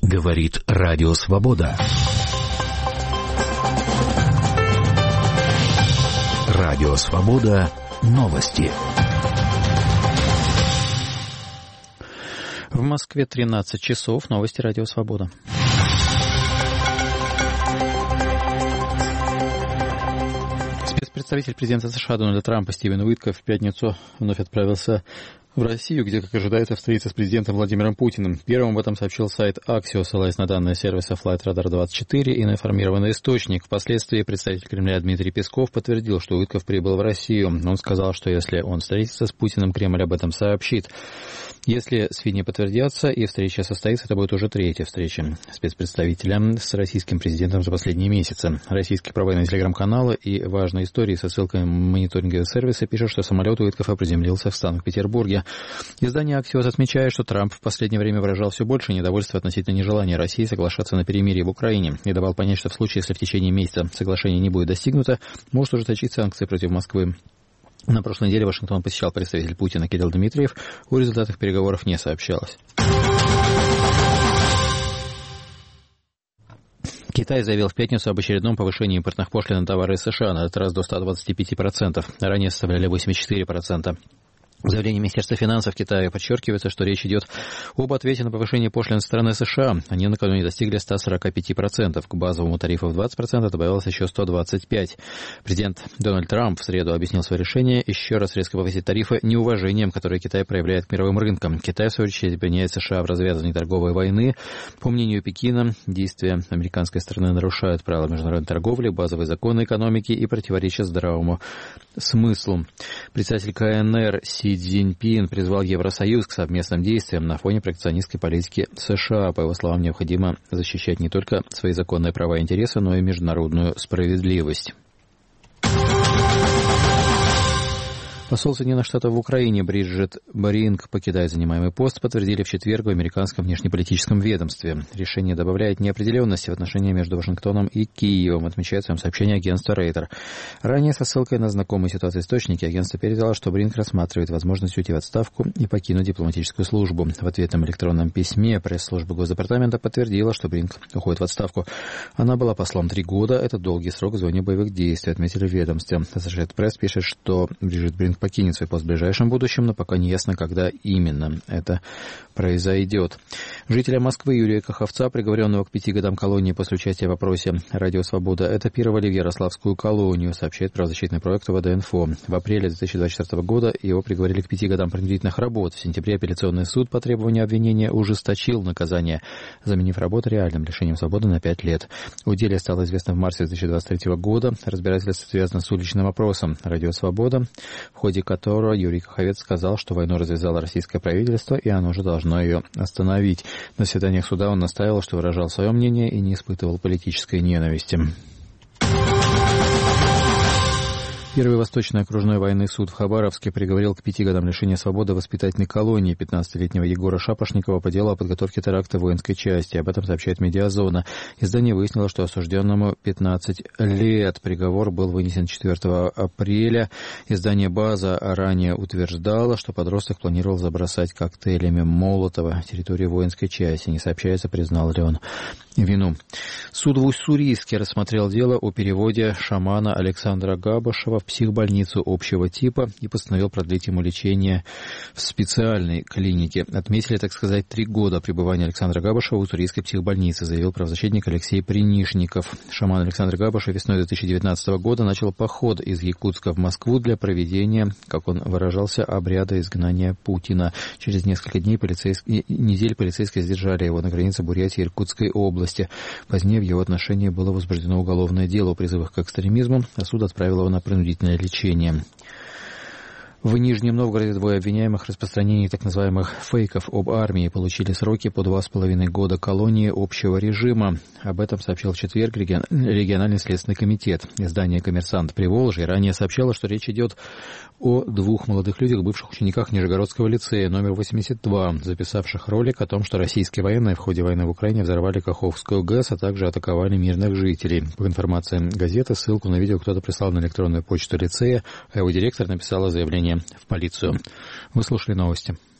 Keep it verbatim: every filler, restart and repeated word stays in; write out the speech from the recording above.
Говорит Радио Свобода. Радио Свобода. Новости. В Москве тринадцать часов. Новости Радио Свобода. Спецпредставитель президента США Дональда Трампа Стивен Уиткоф в пятницу вновь отправился в Россию, где, как ожидается, встретиться с президентом Владимиром Путиным. Первым об этом сообщил сайт Axios, ссылаясь на данные сервиса Flightradar двадцать четыре и на информированный источник. Впоследствии представитель Кремля Дмитрий Песков подтвердил, что Уиткоф прибыл в Россию. Он сказал, что если он встретится с Путиным, Кремль об этом сообщит. Если сведения подтвердятся и встреча состоится, это будет уже третья встреча спецпредставителя с российским президентом за последние месяцы. Российские провайдеры телеграм-каналы и важные истории со ссылкой мониторингового сервиса пишут, что самолет Уиткофа приземлился в Санкт-Петербурге. Издание Axios отмечает, что Трамп в последнее время выражал все больше недовольства относительно нежелания России соглашаться на перемирие в Украине и давал понять, что в случае, если в течение месяца соглашение не будет достигнуто, может ужесточить санкции против Москвы. На прошлой неделе Вашингтон посещал представитель Путина Кирилл Дмитриев. О результатах переговоров не сообщалось. Китай заявил в пятницу об очередном повышении импортных пошлин на товары из США, на этот раз до ста двадцати пяти процентов. Ранее составляли восемьдесят четыре процента. В заявлении Министерства финансов Китая подчеркивается, что речь идет об ответе на повышение пошлин со стороны США. Они накануне достигли ста сорока пяти процентов. К базовому тарифу в двадцать процентов добавилось еще сто двадцать пять процентов. Президент Дональд Трамп в среду объяснил свое решение еще раз резко повысить тарифы неуважением, которое Китай проявляет к мировым рынкам. Китай, в свою очередь, обвиняет США в развязывании торговой войны. По мнению Пекина, действия американской стороны нарушают правила международной торговли, базовые законы экономики и противоречат здравому смыслу. Председатель КНР Си Цзиньпин призвал Евросоюз к совместным действиям на фоне протекционистской политики США. По его словам, необходимо защищать не только свои законные права и интересы, но и международную справедливость. Посол Соединенных Штатов в Украине Бриджит Баринг покидает занимаемый пост, подтвердили в четверг в американском внешнеполитическом ведомстве. Решение добавляет неопределенности в отношениях между Вашингтоном и Киевом, отмечает в своем сообщении агентство Рейтер. Ранее со ссылкой на знакомые ситуации источники агентство передало, что Баринг рассматривает возможность уйти в отставку и покинуть дипломатическую службу. В ответном электронном письме пресс-служба Госдепартамента подтвердила, что Баринг уходит в отставку. Она была послом три года. Это долгий срок в зоне боевых действий, отметили в ведомстве. Associated Press пишет, что Бриджит Баринг покинет свой пост в ближайшем будущем, но пока не ясно, когда именно это произойдет. Жителя Москвы Юрия Каховца, приговоренного к пяти годам колонии после участия в опросе «Радио Свобода», этапировали в Ярославскую колонию, сообщает правозащитный проект ВД-Инфо. В апреле две тысячи двадцать четвёртого года его приговорили к пяти годам принудительных работ. В сентябре апелляционный суд по требованию обвинения ужесточил наказание, заменив работу реальным лишением свободы на пять лет. О деле стало известно в марте две тысячи двадцать третьего года. Разбирательство связано с уличным опросом «Радио Свобода», в ходе которого Юрий Каховец сказал, что войну развязало российское правительство, и оно же должно ее остановить. На заседаниях суда он настаивал, что выражал свое мнение и не испытывал политической ненависти. Первый Восточный окружной военный суд в Хабаровске приговорил к пяти годам лишения свободы воспитательной колонии пятнадцатилетнего Егора Шапошникова по делу о подготовке теракта в воинской части. Об этом сообщает «Медиазона». Издание выяснило, что осужденному пятнадцать лет. Приговор был вынесен четвёртого апреля. Издание «База» ранее утверждало, что подросток планировал забросать коктейлями Молотова территорию воинской части. Не сообщается, признал ли он вину. Суд в Уссурийске рассмотрел дело о переводе шамана Александра Габышева в психбольницу общего типа и постановил продлить ему лечение в специальной клинике. Отметили, так сказать, три года пребывания Александра Габышева в Уссурийской психбольнице, заявил правозащитник Алексей Принишников. Шаман Александр Габышев весной две тысячи девятнадцатого года начал поход из Якутска в Москву для проведения, как он выражался, обряда изгнания Путина. Через несколько дней полицейские, недель полицейские задержали его на границе Бурятии и Иркутской области. Позднее в его отношении было возбуждено уголовное дело о призывах к экстремизму, а суд отправил его на принудительное лечение. В Нижнем Новгороде двое обвиняемых в распространении так называемых фейков об армии получили сроки по два с половиной года колонии общего режима. Об этом сообщил в четверг региональный следственный комитет. Издание «Коммерсант Приволжья» ранее сообщало, что речь идет о двух молодых людях, бывших учениках Нижегородского лицея номер восемьдесят два, записавших ролик о том, что российские военные в ходе войны в Украине взорвали Каховскую ГЭС, а также атаковали мирных жителей. По информации газеты, ссылку на видео кто-то прислал на электронную почту лицея, а его директор написала заявление в полицию. Вы слушали новости.